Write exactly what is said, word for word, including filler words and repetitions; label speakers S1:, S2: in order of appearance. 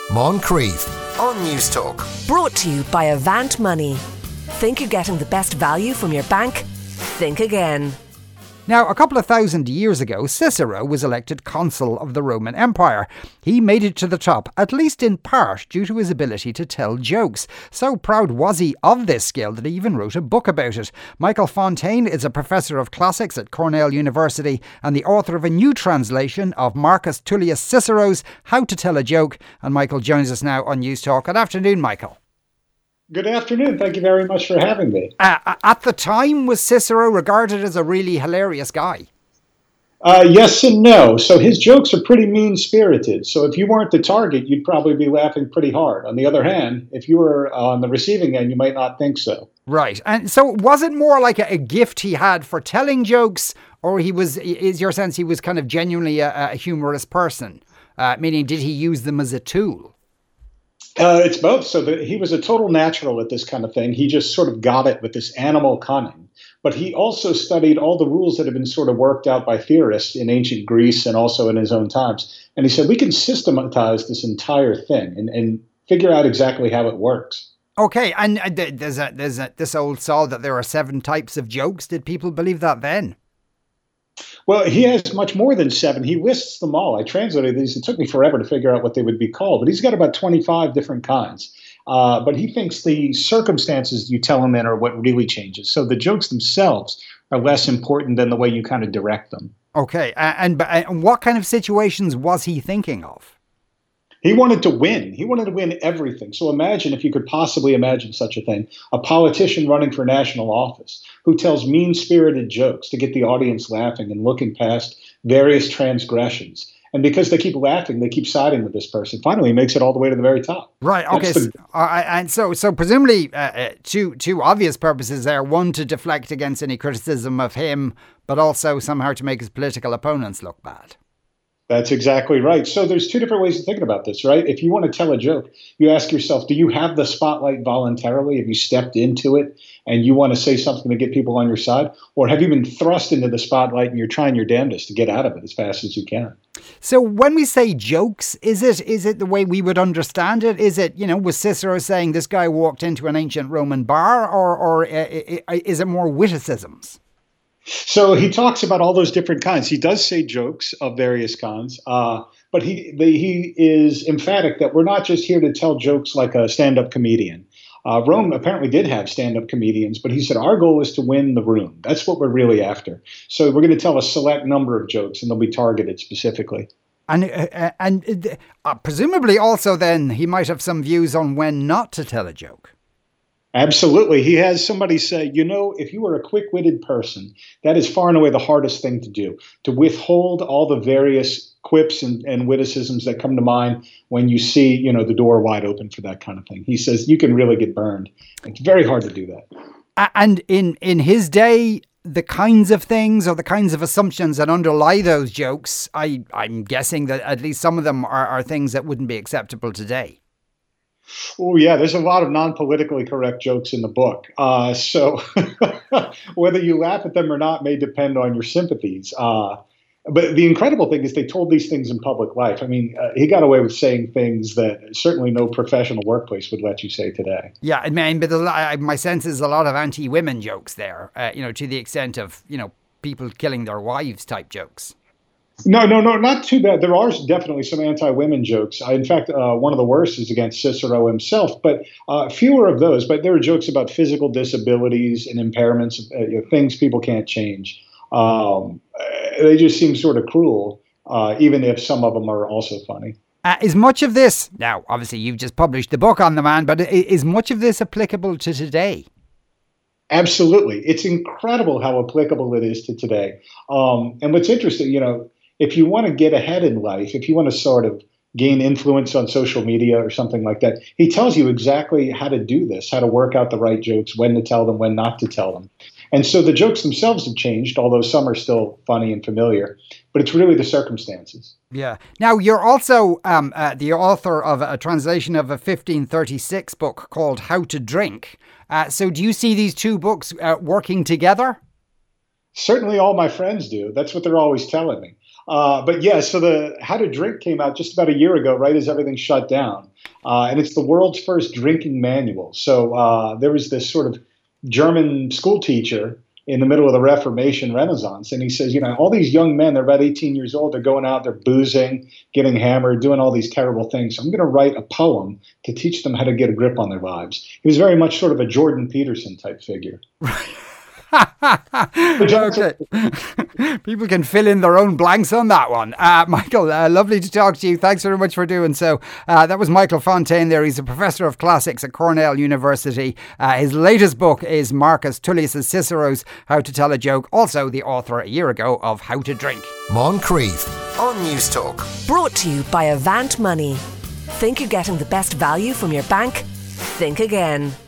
S1: Moncrief on News Talk.
S2: Brought to you by Avant Money. Think you're getting the best value from your bank? Think again.
S3: Now, a couple of thousand years ago, Cicero was elected consul of the Roman Empire. He made it to the top, at least in part, due to his ability to tell jokes. So proud was he of this skill that he even wrote a book about it. Michael Fontaine is a professor of classics at Cornell University and the author of a new translation of Marcus Tullius Cicero's How to Tell a Joke. And Michael joins us now on News Talk. Good afternoon, Michael.
S4: Good afternoon. Thank you very much for having me.
S3: Uh, at the time, was Cicero regarded as a really hilarious guy?
S4: Uh, yes and no. So his jokes are pretty mean-spirited. So if you weren't the target, you'd probably be laughing pretty hard. On the other hand, if you were on the receiving end, you might not think so.
S3: Right. And so was it more like a, a gift he had for telling jokes, or he was, is your sense he was kind of genuinely a, a humorous person? Uh, meaning, did he use them as a tool?
S4: Uh, it's both. So the, he was a total natural at this kind of thing. He just sort of got it with this animal cunning. But he also studied all the rules that have been sort of worked out by theorists in ancient Greece and also in his own times. And he said, we can systematize this entire thing and, and figure out exactly how it works.
S3: Okay. And uh, there's, a, there's a, this old saw that there are seven types of jokes. Did people believe that then?
S4: Well, he has much more than seven. He lists them all. I translated these. It took me forever to figure out what they would be called, but he's got about twenty-five different kinds. Uh, but he thinks the circumstances you tell him in are what really changes. So the jokes themselves are less important than the way you kind of direct them.
S3: Okay. And, and, and what kind of situations was he thinking of?
S4: He wanted to win. He wanted to win everything. So imagine, if you could possibly imagine such a thing, a politician running for national office who tells mean-spirited jokes to get the audience laughing and looking past various transgressions. And because they keep laughing, they keep siding with this person. Finally, he makes it all the way to the very top.
S3: Right. Okay. The- so, uh, and so, so presumably, uh, uh, two two obvious purposes there: one, to deflect against any criticism of him, but also somehow to make his political opponents look bad.
S4: That's exactly right. So there's two different ways of thinking about this, right? If you want to tell a joke, you ask yourself, do you have the spotlight voluntarily? Have you stepped into it and you want to say something to get people on your side? Or have you been thrust into the spotlight and you're trying your damnedest to get out of it as fast as you can?
S3: So when we say jokes, is it is it the way we would understand it? Is it, you know, was Cicero saying this guy walked into an ancient Roman bar, or, or is it more witticisms?
S4: So he talks about all those different kinds. He does say jokes of various kinds, uh, but he the, he is emphatic that we're not just here to tell jokes like a stand-up comedian. Uh, Rome apparently did have stand-up comedians, but he said our goal is to win the room. That's what we're really after. So we're going to tell a select number of jokes, and they'll be targeted specifically.
S3: And uh, and uh, presumably also then he might have some views on when not to tell a joke.
S4: Absolutely. He has somebody say, you know, if you are a quick-witted person, that is far and away the hardest thing to do, to withhold all the various quips and, and witticisms that come to mind when you see, you know, the door wide open for that kind of thing. He says you can really get burned. It's very hard to do that.
S3: And in, in his day, the kinds of things or the kinds of assumptions that underlie those jokes, I, I'm guessing that at least some of them are, are things that wouldn't be acceptable today.
S4: Oh, yeah, there's a lot of non-politically correct jokes in the book. Uh, so whether you laugh at them or not may depend on your sympathies. Uh, but the incredible thing is they told these things in public life. I mean, uh, he got away with saying things that certainly no professional workplace would let you say today.
S3: Yeah, I mean, but the, my sense is a lot of anti-women jokes there, uh, you know, to the extent of, you know, people killing their wives type jokes.
S4: No, no, no, not too bad. There are definitely some anti-women jokes. I, in fact, uh, one of the worst is against Cicero himself, but uh, fewer of those. But there are jokes about physical disabilities and impairments, uh, you know, things people can't change. Um, they just seem sort of cruel, uh, even if some of them are also funny.
S3: Uh, is much of this, now, obviously you've just published the book on the man, but is much of this applicable to today?
S4: Absolutely. It's incredible how applicable it is to today. Um, and what's interesting, you know, if you want to get ahead in life, if you want to sort of gain influence on social media or something like that, he tells you exactly how to do this, how to work out the right jokes, when to tell them, when not to tell them. And so the jokes themselves have changed, although some are still funny and familiar, but it's really the circumstances.
S3: Yeah. Now, you're also um, uh, the author of a translation of a fifteen thirty-six book called How to Drink. Uh, so do you see these two books uh, working together?
S4: Certainly all my friends do. That's what they're always telling me. Uh, but yeah, so the How to Drink came out just about a year ago, right as everything shut down. Uh, and it's the world's first drinking manual. So uh, there was this sort of German school teacher in the middle of the Reformation Renaissance. And he says, you know, all these young men, they're about eighteen years old, they're going out, they're boozing, getting hammered, doing all these terrible things. So I'm going to write a poem to teach them how to get a grip on their lives. He was very much sort of a Jordan Peterson type figure.
S3: Okay. People can fill in their own blanks on that one. Uh, Michael, uh, lovely to talk to you. Thanks very much for doing so. Uh, that was Michael Fontaine there. He's a professor of classics at Cornell University. Uh, his latest book is Marcus Tullius Cicero's How to Tell a Joke. Also the author a year ago of How to Drink.
S1: Moncrief on News Talk.
S2: Brought to you by Avant Money. Think you're getting the best value from your bank? Think again.